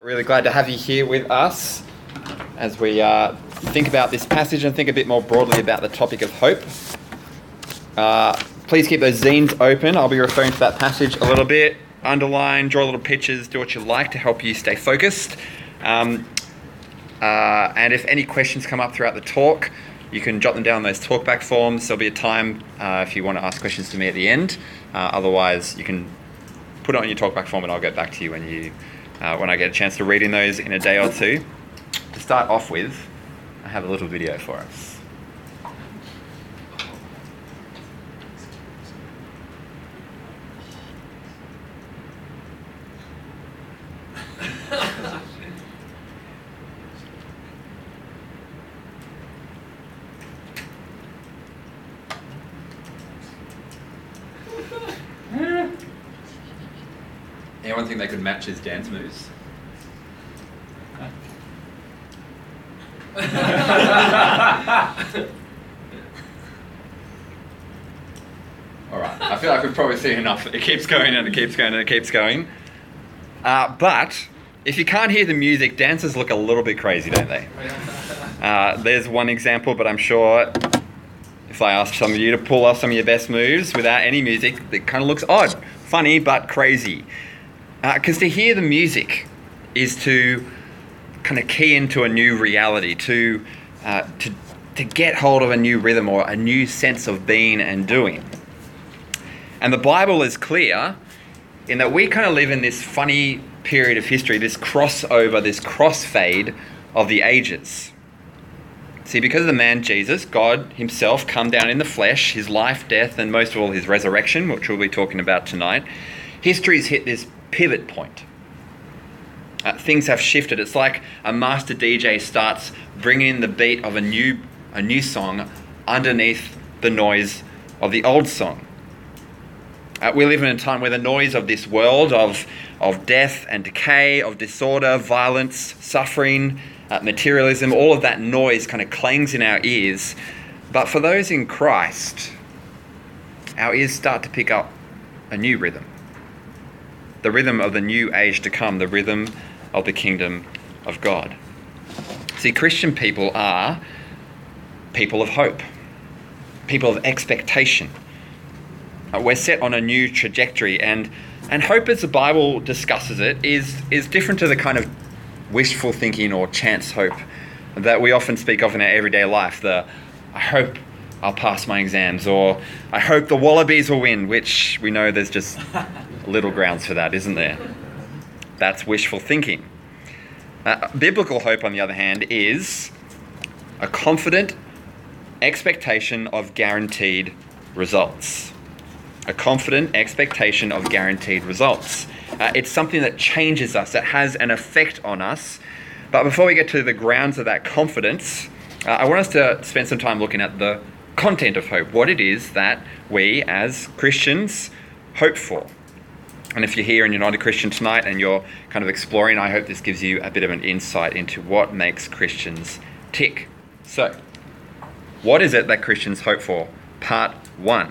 Really glad to have you here with us as we think about this passage and think a bit more broadly about the topic of hope. Please keep those zines open. I'll be referring to that passage a little bit. Underline, draw little pictures, do what you like to help you stay focused. And if any questions come up throughout the talk, you can jot them down on those talkback forms. There'll be a time if you want to ask questions to me at the end. Otherwise, you can put it on your talkback form and I'll get back to you when I get a chance to read in those in a day or two. To start off with, I have a little video for us. Anyone think they could match his dance moves? Alright, I feel like we've probably seen enough. It keeps going and it keeps going and it keeps going. But if you can't hear the music, dancers look a little bit crazy, don't they? There's one example, but I'm sure if I ask some of you to pull off some of your best moves without any music, it kind of looks odd, funny, but crazy. Because to hear the music is to kind of key into a new reality, to get hold of a new rhythm or a new sense of being and doing. And the Bible is clear in that we kind of live in this funny period of history, this crossover, this crossfade of the ages. See, because of the man Jesus, God himself come down in the flesh, his life, death, and most of all his resurrection, which we'll be talking about tonight, history's hit this pivot point. Things have shifted. It's like a master DJ starts bringing in the beat of a new song underneath the noise of the old song. We live in a time where the noise of this world of death and decay, of disorder, violence, suffering, materialism, all of that noise kind of clangs in our ears. But for those in Christ, our ears start to pick up a new rhythm. The rhythm of the new age to come, the rhythm of the kingdom of God. See, Christian people are people of hope, people of expectation. We're set on a new trajectory, and hope, as the Bible discusses it, is different to the kind of wishful thinking or chance hope that we often speak of in our everyday life. I hope I'll pass my exams, or I hope the Wallabies will win, which we know there's just little grounds for that, isn't there? That's wishful thinking. Biblical hope, on the other hand, is a confident expectation of guaranteed results. A confident expectation of guaranteed results. It's something that changes us, that has an effect on us. But before we get to the grounds of that confidence, I want us to spend some time looking at the content of hope, what it is that we as Christians hope for. And if you're here and you're not a Christian tonight and you're kind of exploring, I hope this gives you a bit of an insight into what makes Christians tick. So, what is it that Christians hope for? Part 1.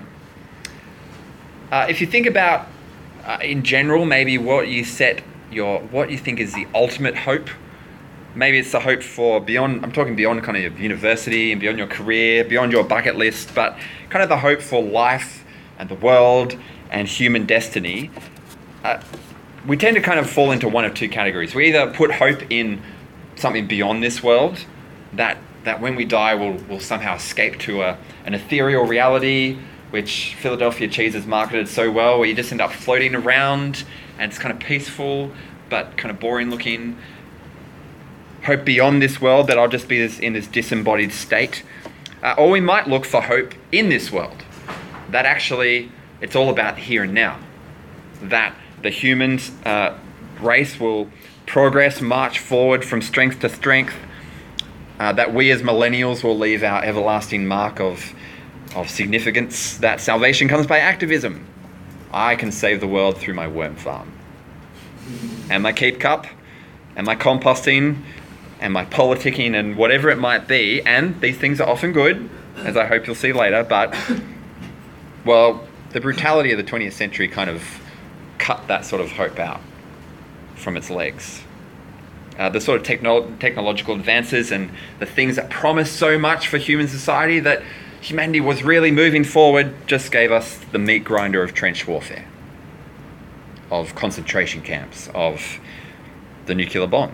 If you think about, in general, maybe what you think is the ultimate hope. Maybe it's the hope for beyond, I'm talking beyond kind of university and beyond your career, beyond your bucket list, but kind of the hope for life and the world and human destiny. We tend to kind of fall into one of two categories. We either put hope in something beyond this world, that when we die we'll somehow escape to an ethereal reality, which Philadelphia cheese has marketed so well, where you just end up floating around and it's kind of peaceful but kind of boring looking. Hope beyond this world, that I'll just be in this disembodied state. Or we might look for hope in this world, that actually it's all about here and now. That the human race will progress, march forward from strength to strength. That we as millennials will leave our everlasting mark of significance. That salvation comes by activism. I can save the world through my worm farm. And my keep cup, and my composting, and my politicking, and whatever it might be. And these things are often good, as I hope you'll see later, but, well, the brutality of the 20th century kind of cut that sort of hope out from its legs. The sort of technological advances and the things that promise so much for human society that humanity was really moving forward just gave us the meat grinder of trench warfare, of concentration camps, of the nuclear bomb.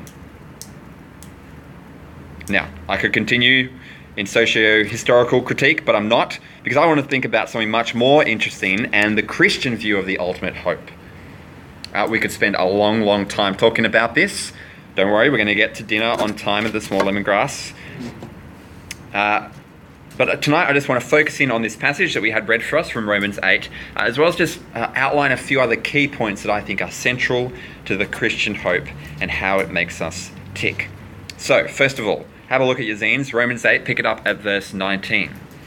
Now, I could continue in socio-historical critique, but I'm not, because I want to think about something much more interesting and the Christian view of the ultimate hope. We could spend a long, long time talking about this. Don't worry, we're going to get to dinner on time at the Small Lemongrass. But tonight I just want to focus in on this passage that we had read for us from Romans 8, as well as just outline a few other key points that I think are central to the Christian hope and how it makes us tick. So, first of all, have a look at your zines. Romans 8, pick it up at verse 19.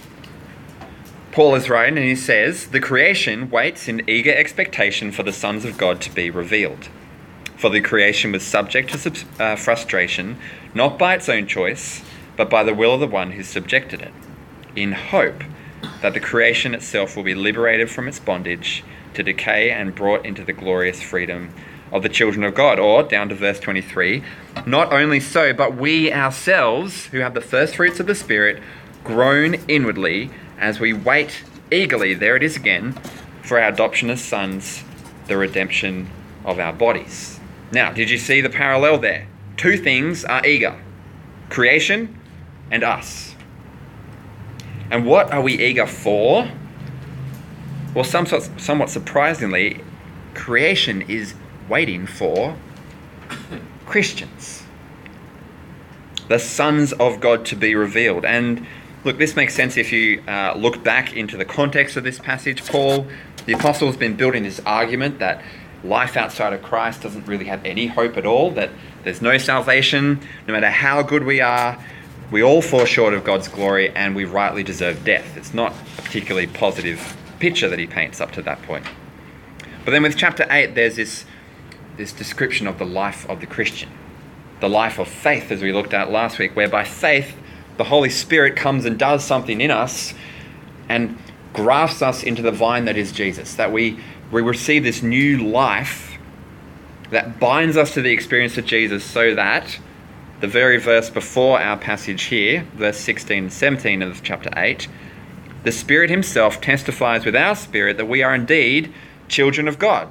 Paul is writing and he says, "The creation waits in eager expectation for the sons of God to be revealed. For the creation was subject to frustration, not by its own choice, but by the will of the one who subjected it, in hope that the creation itself will be liberated from its bondage to decay and brought into the glorious freedom of the children of God." Or, down to verse 23, "Not only so, but we ourselves, who have the first fruits of the Spirit, groan inwardly as we wait eagerly," there it is again, "for our adoption as sons, the redemption of our bodies." Now, did you see the parallel there? Two things are eager: creation and us. And what are we eager for? Well, somewhat surprisingly, creation is waiting for Christians, the sons of God to be revealed. And look, this makes sense if you look back into the context of this passage. Paul, the apostle, has been building this argument that life outside of Christ doesn't really have any hope at all, that there's no salvation, no matter how good we are, we all fall short of God's glory and we rightly deserve death. It's not a particularly positive picture that he paints up to that point. But then with chapter 8, there's this description of the life of the Christian, the life of faith, as we looked at last week, where by faith the Holy Spirit comes and does something in us and grafts us into the vine that is Jesus, that we receive this new life that binds us to the experience of Jesus, so that the very verse before our passage here, verse 16 and 17 of chapter 8, the Spirit himself testifies with our spirit that we are indeed children of God.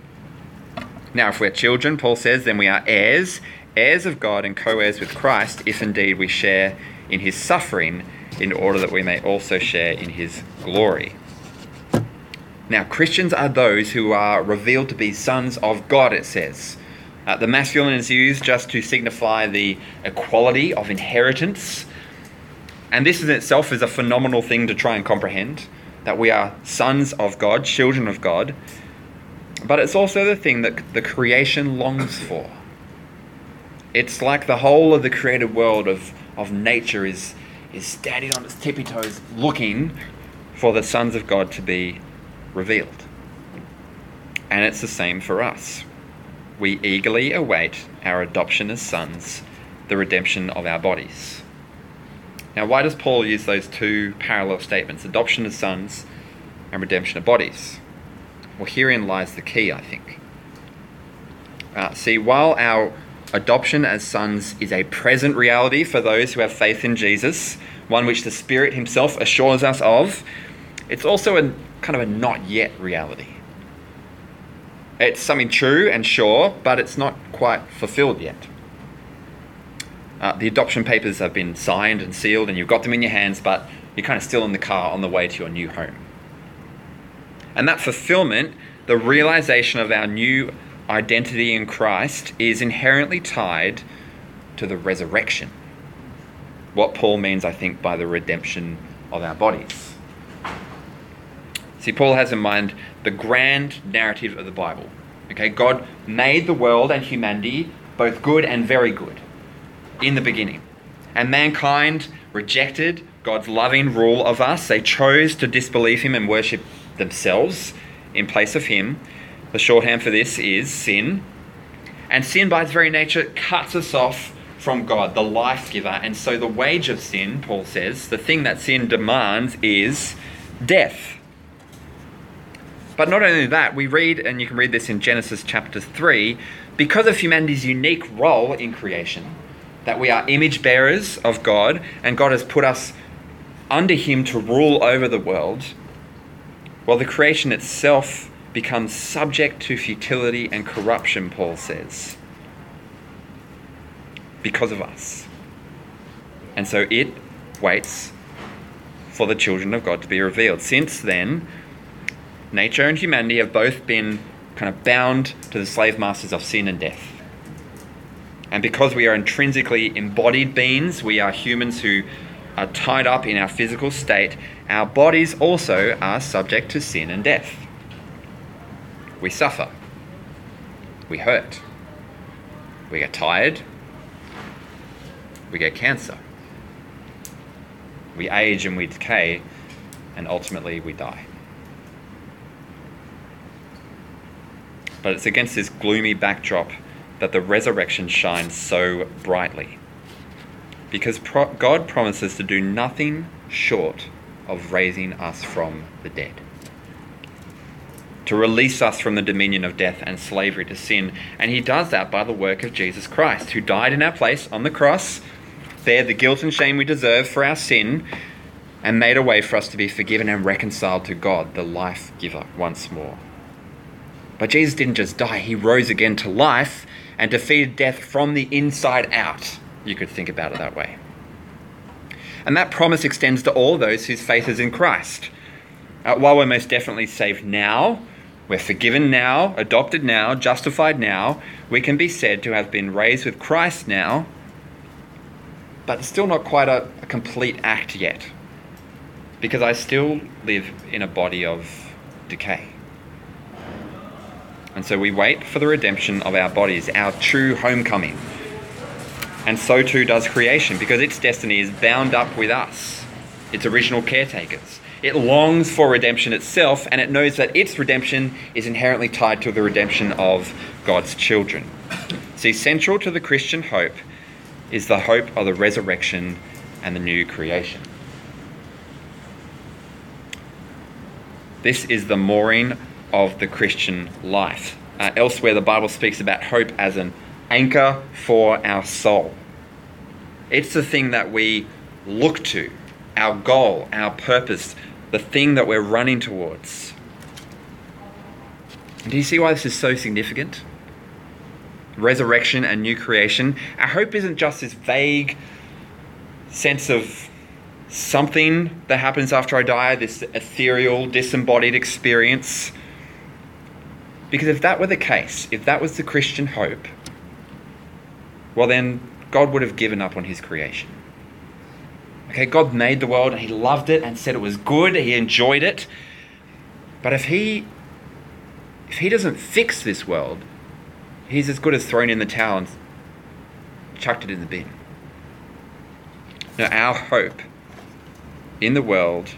Now, if we're children, Paul says, then we are heirs of God and co-heirs with Christ, if indeed we share in his suffering, in order that we may also share in his glory. Now, Christians are those who are revealed to be sons of God, it says. The masculine is used just to signify the equality of inheritance. And this in itself is a phenomenal thing to try and comprehend, that we are sons of God, children of God. But it's also the thing that the creation longs for. It's like the whole of the created world of nature is standing on its tippy toes looking for the sons of God to be revealed. And it's the same for us. We eagerly await our adoption as sons, the redemption of our bodies. Now, why does Paul use those two parallel statements, adoption as sons and redemption of bodies? Well, herein lies the key, I think. See, while our adoption as sons is a present reality for those who have faith in Jesus, one which the Spirit himself assures us of, it's also a kind of a not yet reality. It's something true and sure, but it's not quite fulfilled yet. The adoption papers have been signed and sealed and you've got them in your hands, but you're kind of still in the car on the way to your new home. And that fulfillment, the realization of our new identity in Christ, is inherently tied to the resurrection. What Paul means, I think, by the redemption of our bodies. See, Paul has in mind the grand narrative of the Bible. Okay, God made the world and humanity both good and very good in the beginning. And mankind rejected God's loving rule of us. They chose to disbelieve him and worship themselves in place of him. The shorthand for this is sin. And sin by its very nature cuts us off from God, the life giver. And so the wage of sin, Paul says, the thing that sin demands is death. But not only that, we read, and you can read this in Genesis chapter 3, because of humanity's unique role in creation, that we are image bearers of God, and God has put us under him to rule over the world, well, the creation itself becomes subject to futility and corruption, Paul says, because of us. And so it waits for the children of God to be revealed. Since then, nature and humanity have both been kind of bound to the slave masters of sin and death. And because we are intrinsically embodied beings, we are humans who are tied up in our physical state, our bodies also are subject to sin and death. We suffer. We hurt. We get tired. We get cancer. We age and we decay, and ultimately we die. But it's against this gloomy backdrop that the resurrection shines so brightly. Because God promises to do nothing short of raising us from the dead. To release us from the dominion of death and slavery to sin. And he does that by the work of Jesus Christ, who died in our place on the cross, bared the guilt and shame we deserve for our sin, and made a way for us to be forgiven and reconciled to God, the life giver, once more. But Jesus didn't just die, he rose again to life and defeated death from the inside out. You could think about it that way. And that promise extends to all those whose faith is in Christ. While we're most definitely saved now, we're forgiven now, adopted now, justified now, we can be said to have been raised with Christ now, but it's still not quite a complete act yet, because I still live in a body of decay. And so we wait for the redemption of our bodies, our true homecoming. And so too does creation, because its destiny is bound up with us, its original caretakers. It longs for redemption itself, and it knows that its redemption is inherently tied to the redemption of God's children. See, central to the Christian hope is the hope of the resurrection and the new creation. This is the mooring of the Christian life. Elsewhere, the Bible speaks about hope as an anchor for our soul. It's the thing that we look to, our goal, our purpose, the thing that we're running towards. And do you see why this is so significant? Resurrection and new creation. Our hope isn't just this vague sense of something that happens after I die, this ethereal, disembodied experience. Because if that were the case, if that was the Christian hope, well then God would have given up on his creation. Okay, God made the world and he loved it and said it was good, he enjoyed it. But if he doesn't fix this world, he's as good as thrown in the towel and chucked it in the bin. Now, our hope in the world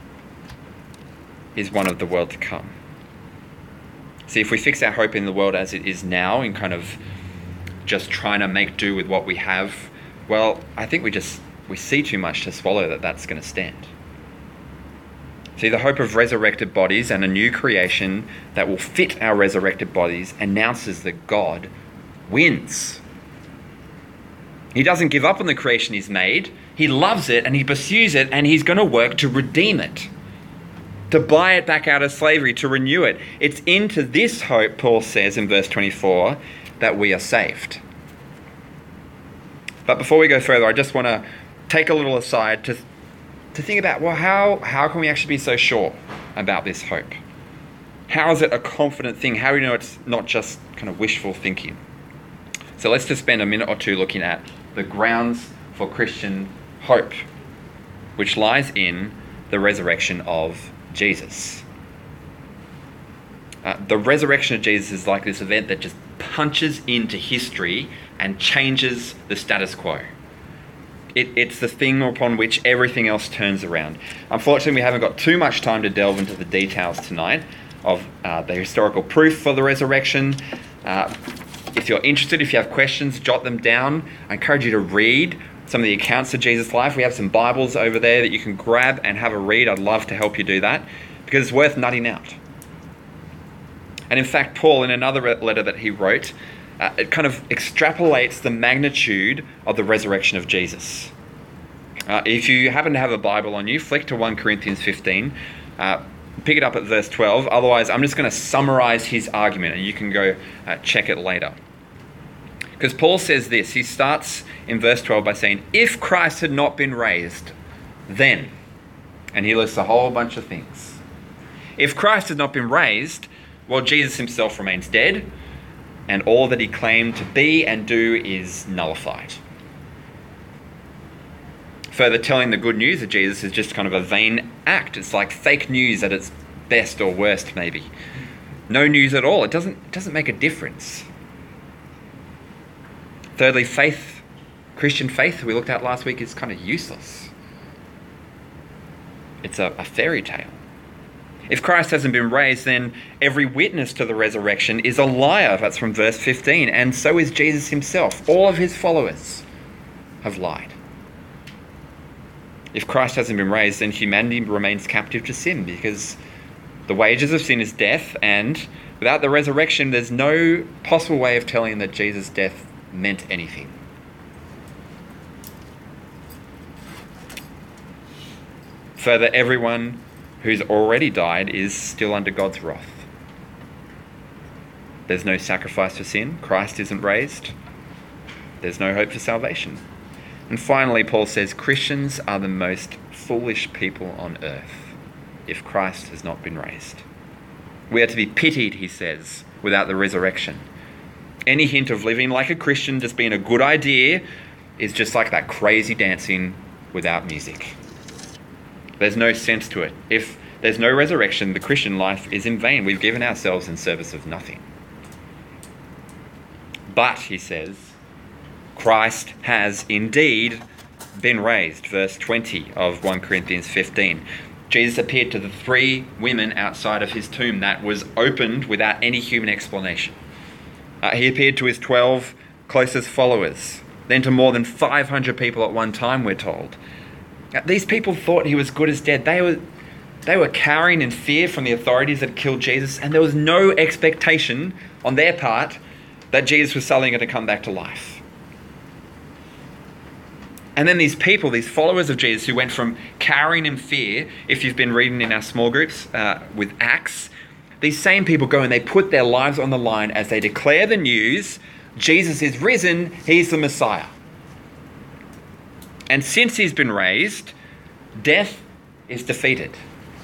is one of the world to come. See, if we fix our hope in the world as it is now, in kind of just trying to make do with what we have, well, I think we see too much to swallow that that's going to stand. See, the hope of resurrected bodies and a new creation that will fit our resurrected bodies announces that God wins. He doesn't give up on the creation he's made. He loves it and he pursues it, and he's going to work to redeem it, to buy it back out of slavery, to renew it. It's into this hope, Paul says in verse 24, that we are saved. But before we go further, I just want to take a little aside to think about, well, how can we actually be so sure about this hope? How is it a confident thing? How do we know it's not just kind of wishful thinking? So let's just spend a minute or two looking at the grounds for Christian hope, which lies in the resurrection of Jesus. The resurrection of Jesus is like this event that just punches into history and changes the status quo. It's the thing upon which everything else turns around. Unfortunately, we haven't got too much time to delve into the details tonight of the historical proof for the resurrection. If you're interested, if you have questions, jot them down. I encourage you to read some of the accounts of Jesus' life. We have some Bibles over there that you can grab and have a read. I'd love to help you do that, because it's worth nutting out. And in fact, Paul, in another letter that he wrote, it kind of extrapolates the magnitude of the resurrection of Jesus. If you happen to have a Bible on you, flick to 1 Corinthians 15. Pick it up at verse 12. Otherwise, I'm just going to summarize his argument, and you can go check it later. Because Paul says this. He starts in verse 12 by saying, if Christ had not been raised, then... And he lists a whole bunch of things. If Christ had not been raised, well, Jesus himself remains dead, and all that he claimed to be and do is nullified. Further, telling the good news of Jesus is just kind of a vain act. It's like fake news at its best or worst, maybe. No news at all. It doesn't make a difference. Thirdly, Christian faith, we looked at last week, is kind of useless. It's a fairy tale. If Christ hasn't been raised, then every witness to the resurrection is a liar. That's from verse 15. And so is Jesus himself. All of his followers have lied. If Christ hasn't been raised, then humanity remains captive to sin, because the wages of sin is death, and without the resurrection, there's no possible way of telling that Jesus' death meant anything. Further, everyone who's already died is still under God's wrath. There's no sacrifice for sin. Christ isn't raised. There's no hope for salvation. And finally, Paul says, Christians are the most foolish people on earth if Christ has not been raised. We are to be pitied, he says, without the resurrection. Any hint of living like a Christian, just being a good idea, is just like that crazy dancing without music. There's no sense to it. If there's no resurrection, the Christian life is in vain. We've given ourselves in service of nothing. But, he says, Christ has indeed been raised. Verse 20 of 1 Corinthians 15. Jesus appeared to the 3 women outside of his tomb that was opened without any human explanation. He appeared to his 12 closest followers, then to more than 500 people at one time, we're told. These people thought he was good as dead. They were cowering in fear from the authorities that killed Jesus, and there was no expectation on their part that Jesus was suddenly going to come back to life. And then these people, these followers of Jesus who went from cowering in fear, if you've been reading in our small groups with Acts, these same people go and they put their lives on the line as they declare the news, Jesus is risen, he's the Messiah. And since he's been raised, death is defeated.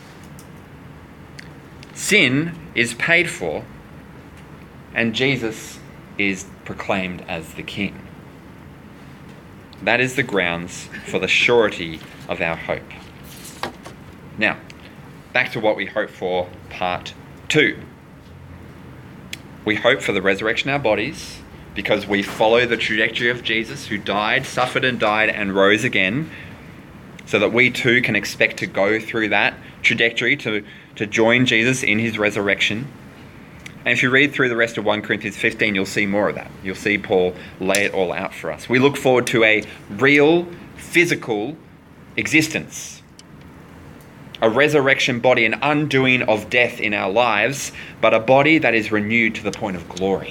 Sin is paid for, and Jesus is proclaimed as the King. That is the grounds for the surety of our hope. Now, back to what we hope for, part 2. We hope for the resurrection of our bodies because we follow the trajectory of Jesus, who died, suffered and died and rose again, so that we too can expect to go through that trajectory to join Jesus in his resurrection. And if you read through the rest of 1 Corinthians 15, you'll see more of that. You'll see Paul lay it all out for us. We look forward to a real, physical existence. A resurrection body, an undoing of death in our lives, but a body that is renewed to the point of glory.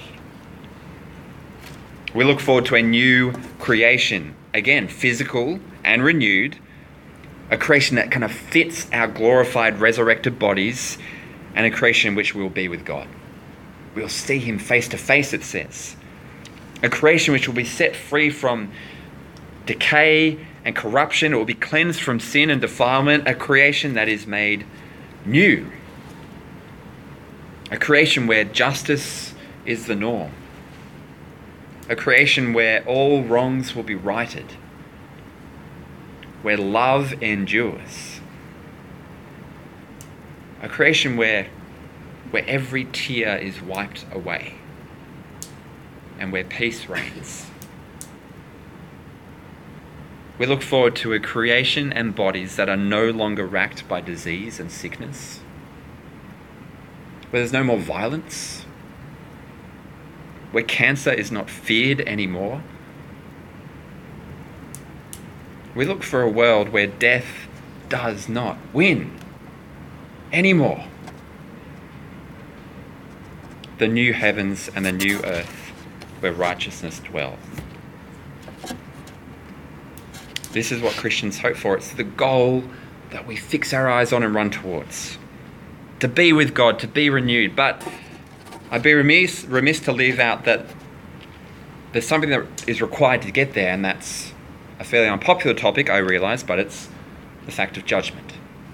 We look forward to a new creation, again, physical and renewed, a creation that kind of fits our glorified, resurrected bodies, and a creation in which we will be with God. We'll see him face to face, it says. A creation which will be set free from decay and corruption. It will be cleansed from sin and defilement. A creation that is made new. A creation where justice is the norm. A creation where all wrongs will be righted. Where love endures. A creation where every tear is wiped away and where peace reigns. We look forward to a creation and bodies that are no longer racked by disease and sickness, where there's no more violence, where cancer is not feared anymore. We look for a world where death does not win anymore. The new heavens and the new earth where righteousness dwells. This is what Christians hope for. It's the goal that we fix our eyes on and run towards. To be with God, to be renewed. But I'd be remiss to leave out that there's something that is required to get there, and that's a fairly unpopular topic, I realise, but it's the fact of judgment.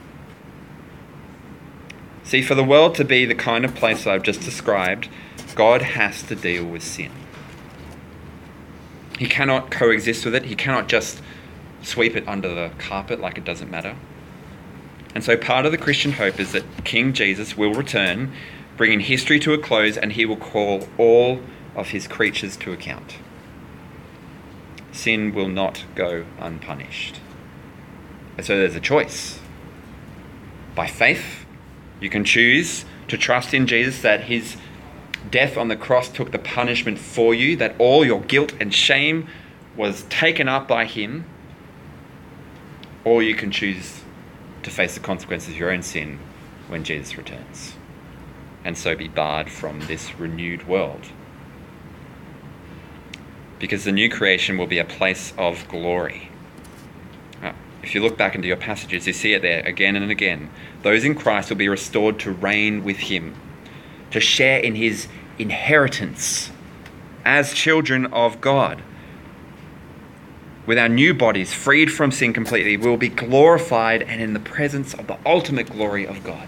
See, for the world to be the kind of place that I've just described, God has to deal with sin. He cannot coexist with it. He cannot just sweep it under the carpet like it doesn't matter. And so part of the Christian hope is that King Jesus will return, bringing history to a close, and he will call all of his creatures to account. Sin will not go unpunished. And so there's a choice. By faith, you can choose to trust in Jesus, that his death on the cross took the punishment for you, that all your guilt and shame was taken up by him. Or you can choose to face the consequences of your own sin when Jesus returns, and so be barred from this renewed world. Because the new creation will be a place of glory. If you look back into your passages, you see it there again and again. Those in Christ will be restored to reign with him, to share in his inheritance as children of God. With our new bodies freed from sin completely, we will be glorified and in the presence of the ultimate glory of God.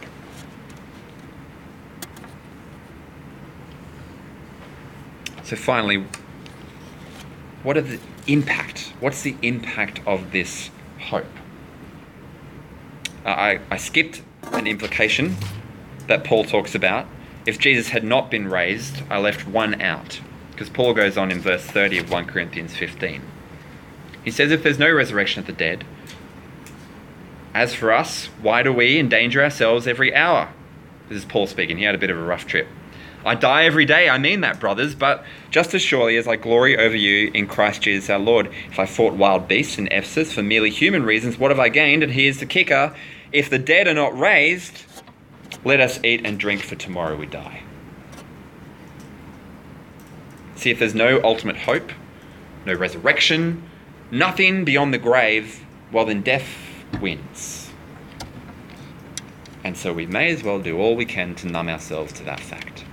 So finally, what's the impact of this hope? I skipped an implication that Paul talks about. If Jesus had not been raised, I left one out, because Paul goes on in verse 30 of 1 Corinthians 15. He says, if there's no resurrection of the dead, as for us, why do we endanger ourselves every hour? This is Paul speaking. He had a bit of a rough trip. I die every day. I mean that, brothers, but just as surely as I glory over you in Christ Jesus our Lord. If I fought wild beasts in Ephesus for merely human reasons, what have I gained? And here's the kicker. If the dead are not raised, let us eat and drink, for tomorrow we die. See, if there's no ultimate hope, no resurrection, nothing beyond the grave, well then death wins. And so we may as well do all we can to numb ourselves to that fact.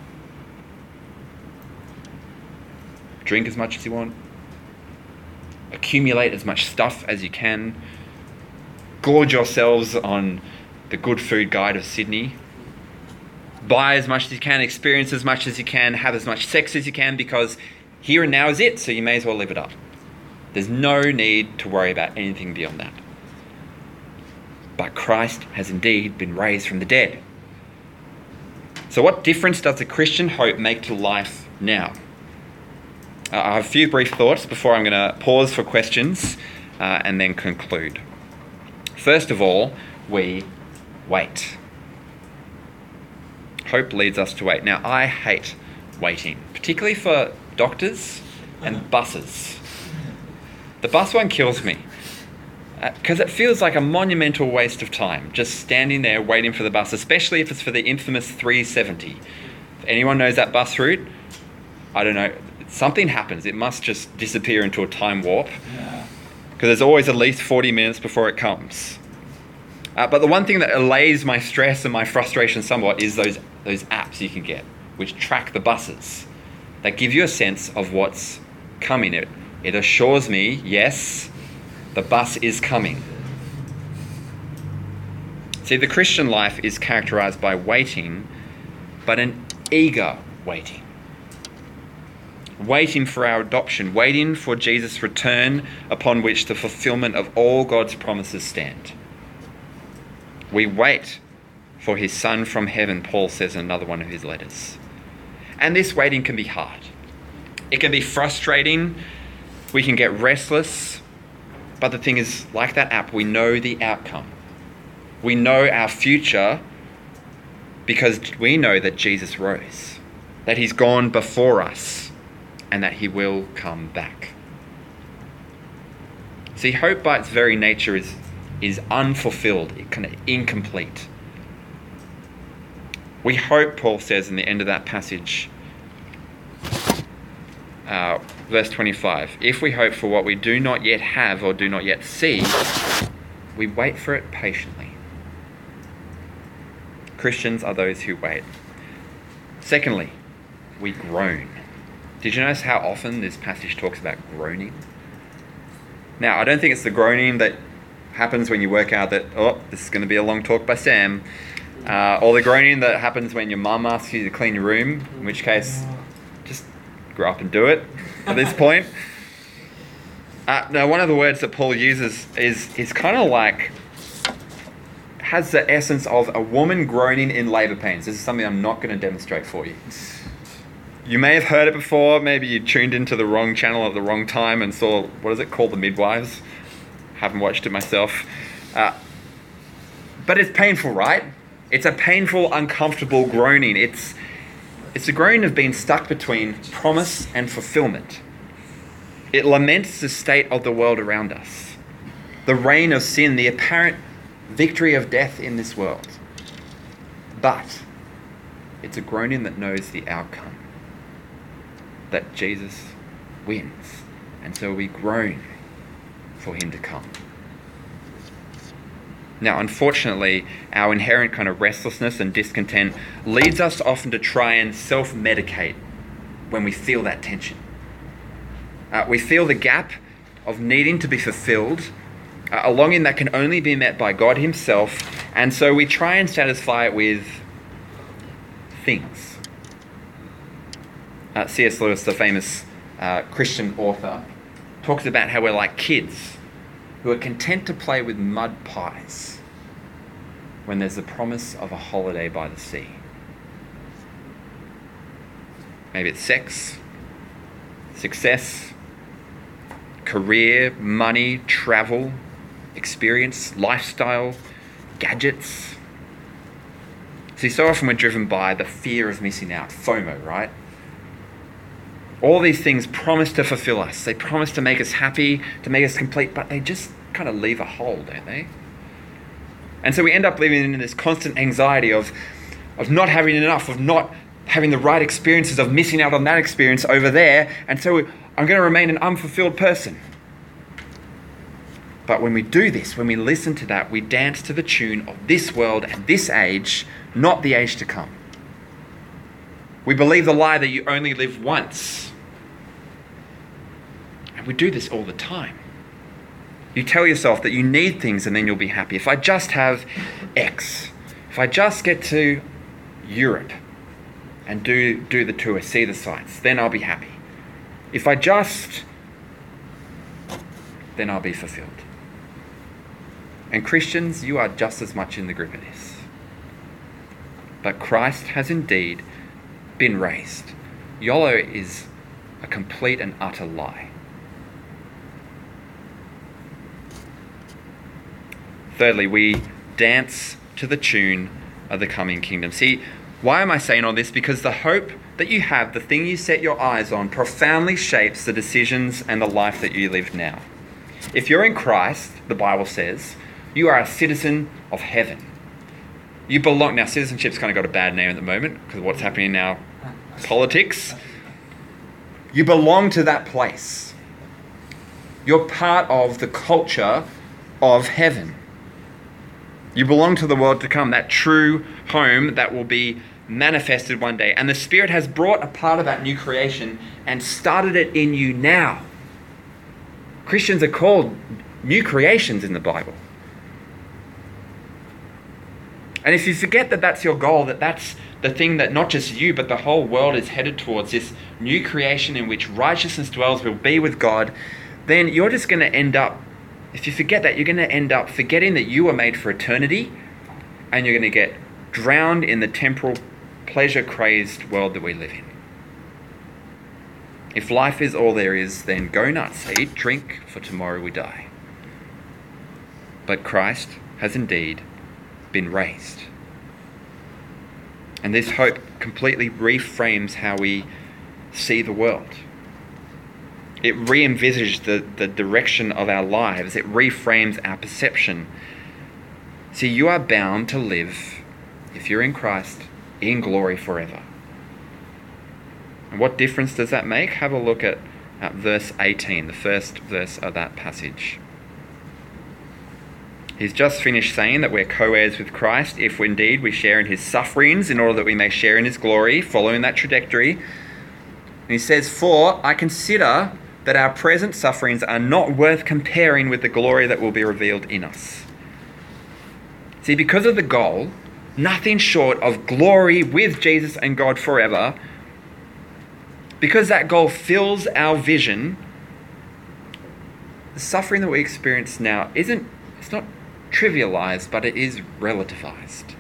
Drink as much as you want. Accumulate as much stuff as you can. Gorge yourselves on the Good Food Guide of Sydney. Buy as much as you can, experience as much as you can, have as much sex as you can, because here and now is it, so you may as well live it up. There's no need to worry about anything beyond that. But Christ has indeed been raised from the dead. So what difference does the Christian hope make to life now? I have a few brief thoughts before I'm going to pause for questions and then conclude. First of all, we wait. Hope leads us to wait. Now, I hate waiting, particularly for doctors and buses. The bus one kills me because it feels like a monumental waste of time just standing there waiting for the bus, especially if it's for the infamous 370. If anyone knows that bus route, I don't know, something happens. It must just disappear into a time warp because there's always at least 40 minutes before it comes. But the one thing that allays my stress and my frustration somewhat is those apps you can get, which track the buses, that give you a sense of what's coming. It assures me, yes, the bus is coming. See, the Christian life is characterized by waiting, but an eager waiting. Waiting for our adoption, waiting for Jesus' return, upon which the fulfillment of all God's promises stand. We wait for his Son from heaven, Paul says in another one of his letters. And this waiting can be hard. It can be frustrating. We can get restless. But the thing is, like that app, we know the outcome. We know our future because we know that Jesus rose, that he's gone before us, and that he will come back. See, hope by its very nature is unfulfilled, kind of incomplete. We hope, Paul says in the end of that passage, Verse 25. If we hope for what we do not yet have or do not yet see, we wait for it patiently. Christians are those who wait. Secondly, we groan. Did you notice how often this passage talks about groaning? Now, I don't think it's the groaning that happens when you work out that, oh, this is going to be a long talk by Sam, or the groaning that happens when your mum asks you to clean your room, in which case, just grow up and do it at this point. Now, one of the words that Paul uses is kind of like, has the essence of a woman groaning in labour pains. This is something I'm not going to demonstrate for you. You may have heard it before. Maybe you tuned into the wrong channel at the wrong time and saw, what is it called, The Midwives? Haven't watched it myself. But it's painful, right? It's a painful, uncomfortable groaning. It's a groaning of being stuck between promise and fulfillment. It laments the state of the world around us, the reign of sin, the apparent victory of death in this world. But it's a groaning that knows the outcome, that Jesus wins. And so we groan for him to come. Now, unfortunately, our inherent kind of restlessness and discontent leads us often to try and self-medicate when we feel that tension. We feel the gap of needing to be fulfilled, a longing that can only be met by God himself, and so we try and satisfy it with things. C.S. Lewis, the famous Christian author, talks about how we're like kids who are content to play with mud pies when there's the promise of a holiday by the sea. Maybe it's sex, success, career, money, travel, experience, lifestyle, gadgets. See, so often we're driven by the fear of missing out, FOMO, right? All these things promise to fulfill us. They promise to make us happy, to make us complete, but they just kind of leave a hole, don't they? And so we end up living in this constant anxiety of not having enough, of not having the right experiences, of missing out on that experience over there, and so I'm going to remain an unfulfilled person. But when we do this, when we listen to that, we dance to the tune of this world and this age, not the age to come. We believe the lie that you only live once. And we do this all the time. You tell yourself that you need things and then you'll be happy. If I just have X, if I just get to Europe and do the tour, see the sights, then I'll be happy. If I just, then I'll be fulfilled. And Christians, you are just as much in the grip of this. But Christ has indeed been raised. YOLO is a complete and utter lie. Thirdly, we dance to the tune of the coming kingdom. See, why am I saying all this? Because the hope that you have, the thing you set your eyes on, profoundly shapes the decisions and the life that you live now. If you're in Christ, the Bible says, you are a citizen of heaven. You belong. Now, citizenship's kind of got a bad name at the moment because of what's happening now, politics. You belong to that place. You're part of the culture of heaven. You belong to the world to come, that true home that will be manifested one day. And the Spirit has brought a part of that new creation and started it in you now. Christians are called new creations in the Bible. And if you forget that that's your goal, that that's the thing that not just you, but the whole world is headed towards, this new creation in which righteousness dwells, will be with God, then you're just going to end up, if you forget that, you're going to end up forgetting that you were made for eternity, and you're going to get drowned in the temporal, pleasure-crazed world that we live in. If life is all there is, then go nuts, eat, drink, for tomorrow we die. But Christ has indeed been raised. And this hope completely reframes how we see the world. It re-envisages the direction of our lives. It reframes our perception. See, you are bound to live, if you're in Christ, in glory forever. And what difference does that make? Have a look at verse 18, the first verse of that passage. He's just finished saying that we're co-heirs with Christ if indeed we share in his sufferings in order that we may share in his glory, following that trajectory. And he says, "For I consider that our present sufferings are not worth comparing with the glory that will be revealed in us." See, because of the goal, nothing short of glory with Jesus and God forever, because that goal fills our vision, the suffering that we experience now it's not trivialized, but it is relativized.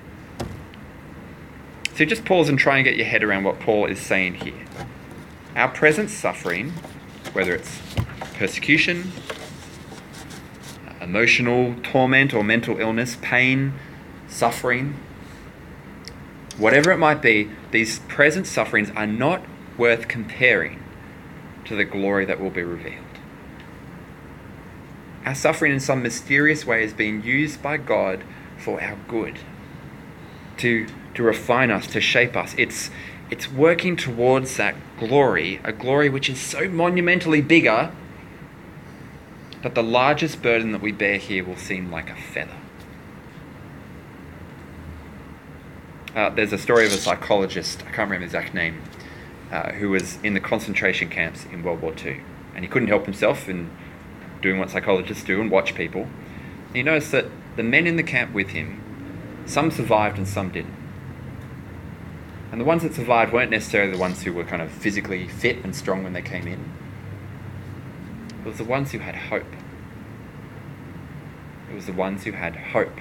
So just pause and try and get your head around what Paul is saying here. Our present suffering, whether it's persecution, emotional torment or mental illness, pain, suffering, whatever it might be, these present sufferings are not worth comparing to the glory that will be revealed. Our suffering in some mysterious way is being used by God for our good, to refine us, to shape us. It's working towards that glory, a glory which is so monumentally bigger that the largest burden that we bear here will seem like a feather. There's a story of a psychologist, I can't remember the exact name, who was in the concentration camps in World War II. And he couldn't help himself in doing what psychologists do and watch people. And he noticed that the men in the camp with him, some survived and some didn't. And the ones that survived weren't necessarily the ones who were kind of physically fit and strong when they came in. It was the ones who had hope. It was the ones who had hope.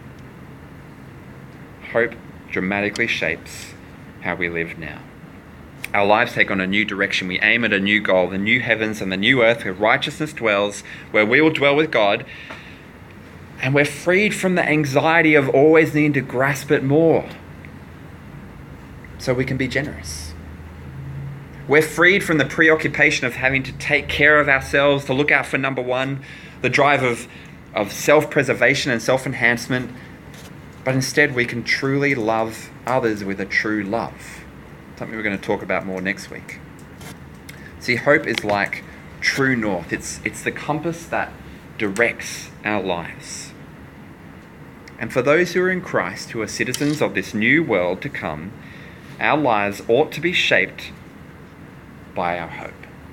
Hope dramatically shapes how we live now. Our lives take on a new direction. We aim at a new goal, the new heavens and the new earth where righteousness dwells, where we will dwell with God. And we're freed from the anxiety of always needing to grasp it more, so we can be generous. We're freed from the preoccupation of having to take care of ourselves, to look out for number one, the drive of self-preservation and self-enhancement. But instead we can truly love others with a true love. Something we're going to talk about more next week. See, hope is like true north. It's the compass that directs our lives. And for those who are in Christ, who are citizens of this new world to come, our lives ought to be shaped by our hope.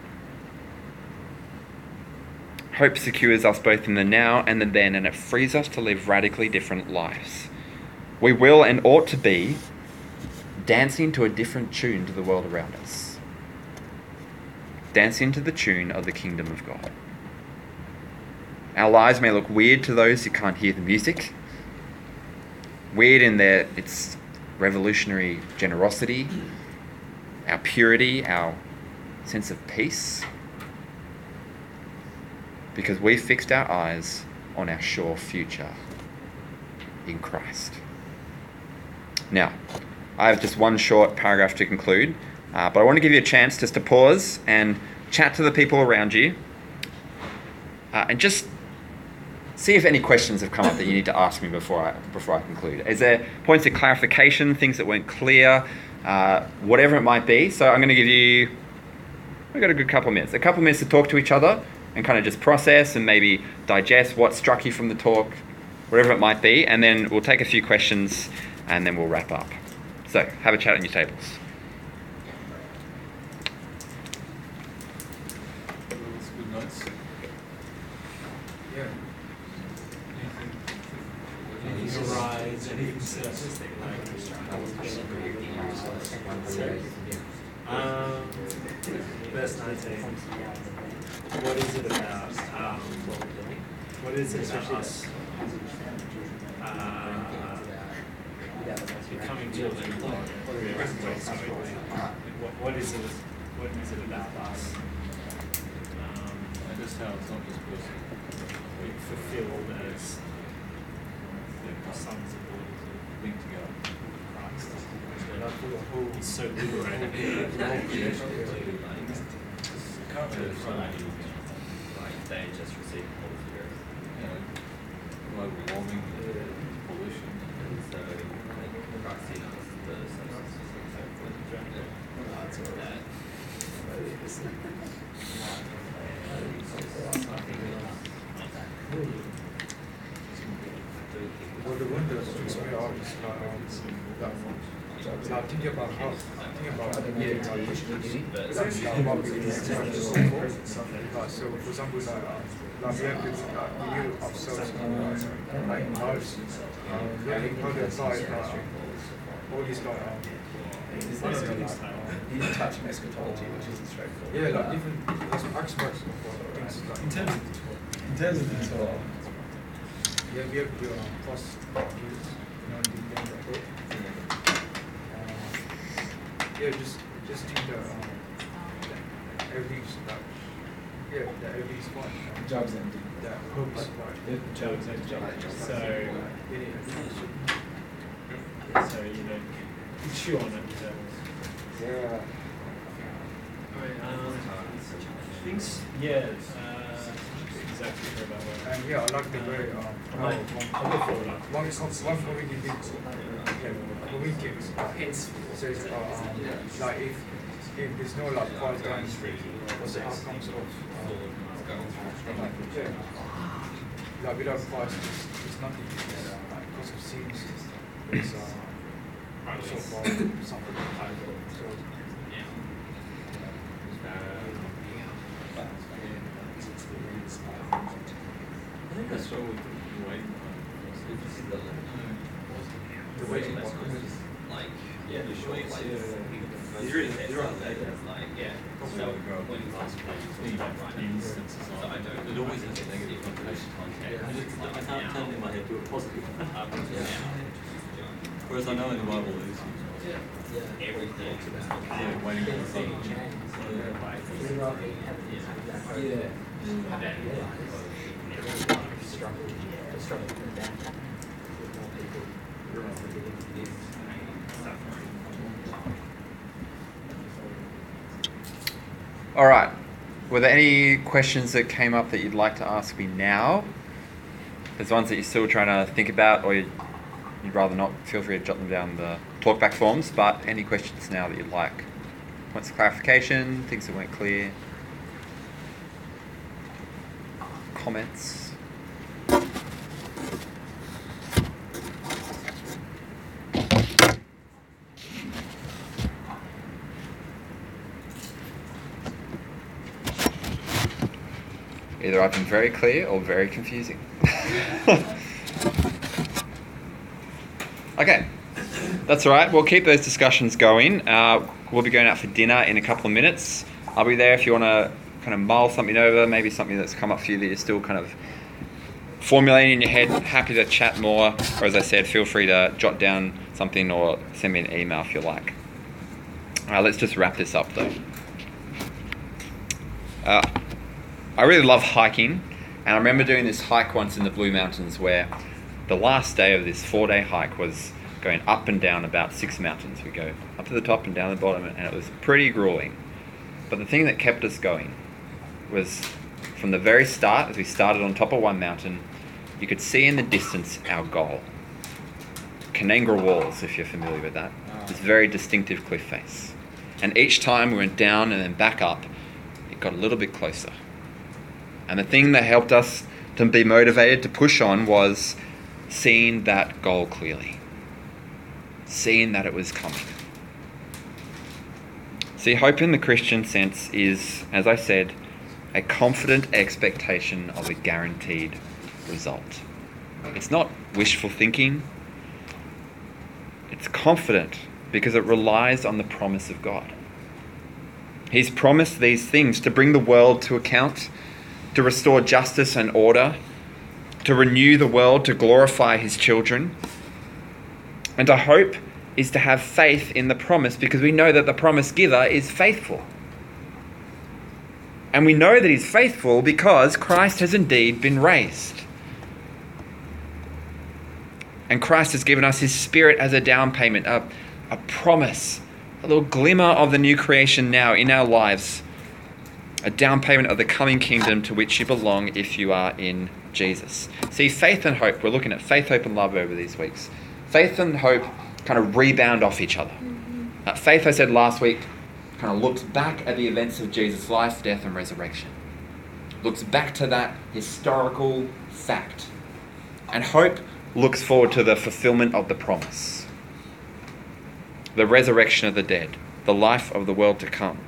Hope secures us both in the now and the then, and it frees us to live radically different lives. We will and ought to be dancing to a different tune to the world around us. Dancing to the tune of the kingdom of God. Our lives may look weird to those who can't hear the music. Weird in its revolutionary generosity, our purity, our sense of peace. Because we fixed our eyes on our sure future in Christ. Now, I have just one short paragraph to conclude, but I want to give you a chance just to pause and chat to the people around you, and just see if any questions have come up that you need to ask me before I conclude. Is there points of clarification, things that weren't clear, whatever it might be? So I'm going to give you, we've got a good couple of minutes to talk to each other and kind of just process and maybe digest what struck you from the talk, whatever it might be, and then we'll take a few questions and then we'll wrap up. So have a chat on your tables. Good notes. Yeah. Anything arise, anything statistic verse 19. What is it about? What is it about us? Becoming children of God. What is it? What is it about us? Just how it's not just personal. We fulfill as the sons of God linked together. Christ. It's so liberating. They just received the Holy Spirit. Global warming, pollution. And so Christ in us, the substance of that. Well, the windows freaks me out. Like thinking about how, thinking about the meeting, like what we do next time. Like, so for example, like we have this, we knew ourselves, like in lives, we have how to apply, all these You need touch on eschatology, which isn't straightforward. yeah, like different aspects of things. Like, In terms of the Torah, yeah, we have the plus views, the end of it. Yeah, just think that everything's like, that everything's fine. Job's empty. That hope's like, Job's empty. So you know, chew on it. yeah. Things, yeah, exactly true about that. And yeah, I like the way how one movie he did, the weekends says like if there's no like quiet time, what's the outcomes of like without quiet, there's nothing. Because of scenes, it's so far something like so. I think that's what we waiting for. The waiting part. Like, yeah, the short, like, he's really like, yeah. So when you pass instances, so I don't. It always has a negative connotation. I can't turn in my head to a positive. Whereas I know in the Bible there's everything. Yeah, waiting for the thing. All right. Were there any questions that came up that you'd like to ask me now? There's ones that you're still trying to think about, or you'd rather not, feel free to jot them down in the talkback forms, but any questions now that you'd like? Points of clarification, things that weren't clear? Comments? Either I've been very clear or very confusing. Okay, that's all right. We'll keep those discussions going. We'll be going out for dinner in a couple of minutes. I'll be there if you want to kind of mull something over, maybe something that's come up for you that you're still kind of formulating in your head. Happy to chat more. Or as I said, feel free to jot down something or send me an email if you like. Let's just wrap this up though. I really love hiking, and I remember doing this hike once in the Blue Mountains where the last day of this 4-day hike was going up and down about 6 mountains. We go up to the top and down the bottom, and it was pretty grueling. But the thing that kept us going was from the very start, as we started on top of one mountain, you could see in the distance our goal. Canangra Walls, if you're familiar with that. This very distinctive cliff face. And each time we went down and then back up, it got a little bit closer. And the thing that helped us to be motivated to push on was seeing that goal clearly. Seeing that it was coming. See, hope in the Christian sense is, as I said, a confident expectation of a guaranteed result. It's not wishful thinking. It's confident because it relies on the promise of God. He's promised these things to bring the world to account, to restore justice and order, to renew the world, to glorify his children. And our hope is to have faith in the promise because we know that the promise giver is faithful. And we know that he's faithful because Christ has indeed been raised. And Christ has given us his Spirit as a down payment, a promise, a little glimmer of the new creation now in our lives. A down payment of the coming kingdom to which you belong if you are in Jesus. See, faith and hope, we're looking at faith, hope and love over these weeks. Faith and hope kind of rebound off each other. Faith, I said last week, kind of looks back at the events of Jesus' life, death, and resurrection. Looks back to that historical fact. And hope looks forward to the fulfillment of the promise. The resurrection of the dead, the life of the world to come.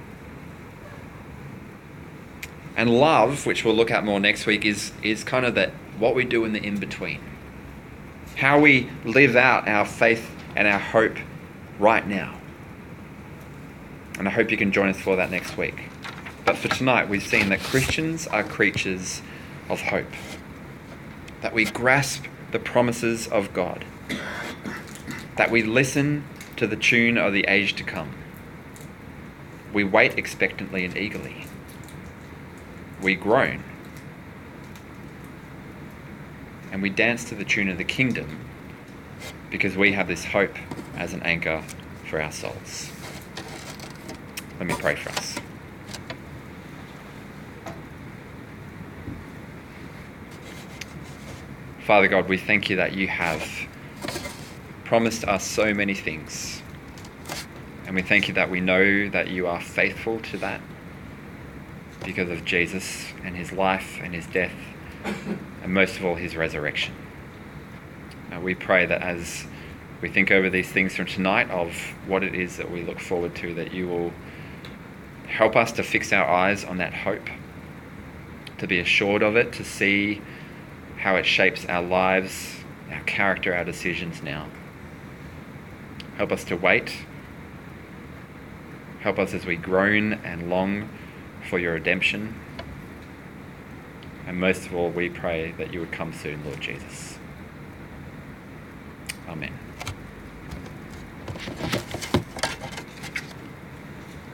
And love, which we'll look at more next week, is kind of that what we do in the in-between. How we live out our faith and our hope right now. And I hope you can join us for that next week. But for tonight, we've seen that Christians are creatures of hope. That we grasp the promises of God. That we listen to the tune of the age to come. We wait expectantly and eagerly. We groan. And we dance to the tune of the kingdom because we have this hope as an anchor for our souls. Let me pray for us. Father God, we thank you that you have promised us so many things. And we thank you that we know that you are faithful to that because of Jesus and his life and his death, and most of all his resurrection. We pray that as we think over these things from tonight of what it is that we look forward to, that you will help us to fix our eyes on that hope, to be assured of it, to see how it shapes our lives, our character, our decisions now. Help us to wait. Help us as we groan and long for your redemption. And most of all, we pray that you would come soon, Lord Jesus. Amen.